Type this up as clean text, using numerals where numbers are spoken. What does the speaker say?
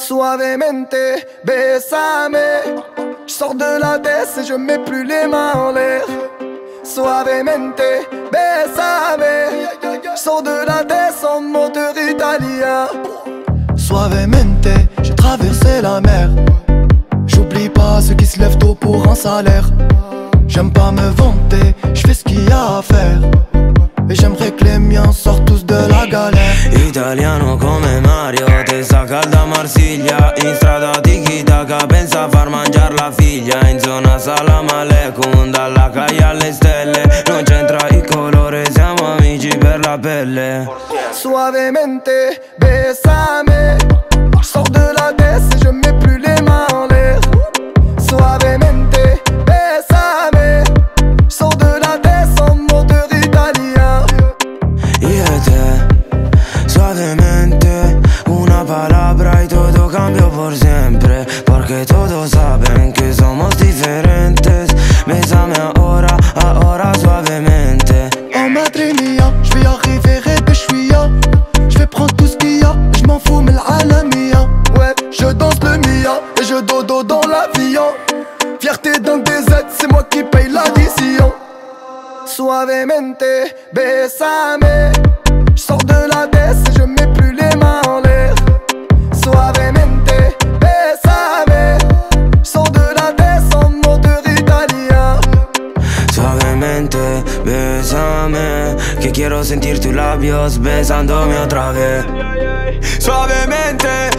Suavemente, bésame. Je sors de la tête et je mets plus les mains en l'air. Suavemente, bésame. Je sors de la tête en moteur italien. Suavemente, j'ai traversé la mer. J'oublie pas ceux qui se lèvent tôt pour un salaire. J'aime pas me vanter, je fais ce qu'il y a à faire. Et j'aimerais que les miens sortent tous de la galère. Italiano come Mario, testa calda Marsiglia. In strada tiki-taka, pensa a far mangiare la figlia. In zona salam aleikum, dalla calle alle stelle. Non c'entra il colore, siamo amici per la pelle. Suavemente, bésame. Je sors de la tête et je mets plus les mains en l'air. Suavemente, bésame. Je sors de la tête en moteur italien. Io e te, suavemente, una palabra y todo cambió por siempre. Porque todos saben que somos diferentes. Bésame ahora, ahora suavemente. Oh madre mia, je vais arriver et ben j'suis ya. Je vais prendre tout ce qu'il y a, je m'en fous mais l'alamia. Ouais, je danse le Mia et je dodo dans l'avion. Fierté d'un DZ, c'est moi qui paye l'addition. Suavemente, bésame. Je sors de la tête et je mets plus les mains en l'air. Suavemente, bésame. Je sors de la tête en moteur italien. Suavemente, bésame, que quiero sentir tus labios besándome otra vez. Suavemente,